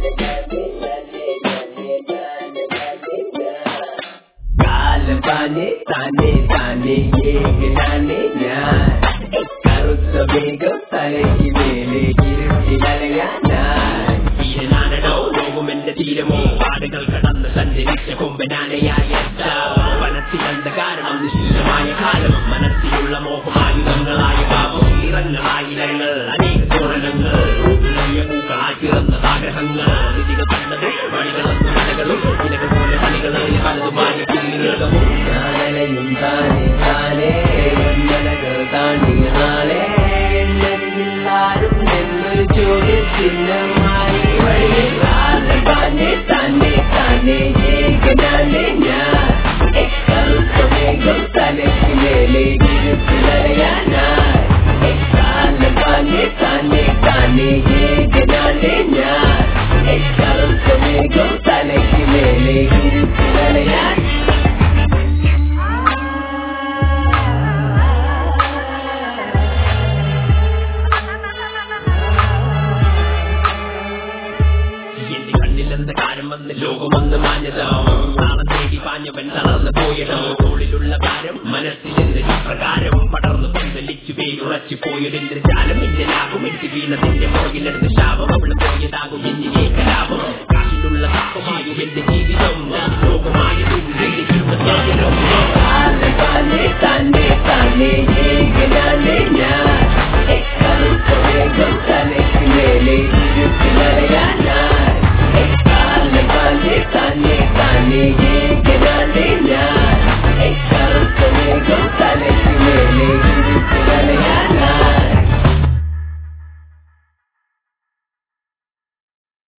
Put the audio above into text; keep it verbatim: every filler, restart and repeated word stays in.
Kalabane, tane, tane, yeganane, nyan. Karutsa begam, taleki mele, kirutilayanan. Irananano, logumende tiramo, paadagal kadanna sanjaricha kombananayayetta. Panatsilanda karanam nishishtamaya kalam, manasiyulla mohamayudangalaya pavam, irangalaayilangal, aneka thoranangal, roopulayya pookkalayi piranna sagrahangal, nithiga pannadu, vanigalannu managalum, inagal pole panigalai paladumaya kiliyagamu. Nanalayum tane, tane, vannalagal taandiyanaale, ennadillarum nennu chodithinnamayi vazhiyil. Kalabane, tane, tane, yeganane, nyan. Karutsa begam, taleki mele, kirutilayanan. Kalabane, tane, tane, yeganane, nyan. Karutsa begam, taleki mele, kirutilayanan. ലോകമൊന്ന് മാഞ്ഞതാം നാളെ തേടി പാഞ്ഞവൻ തളർന്നു പോയിടം ഉള്ളിലുള്ള ഭാരം മനസ്സിലെന്ന് പ്രകാരം പടർന്നു പന്തലിച്ചു പേരുറച്ചു പോയൊരിന്റെ ജാലം എന്റെ ലാഭം എനിക്ക് വീണതിന്റെ പുറകിലെടുത്ത് ശാപം അവള് പോയതാകും എന്നിലെ കലാപം കാശിലുള്ള താപമായും എന്റെ ജീവിതം ലോകമായതും Kalabane, tane, tane, yeganane, nyan. Karutsa begam, taleki mele, kirutilayanan. Kalabane, tane, tane,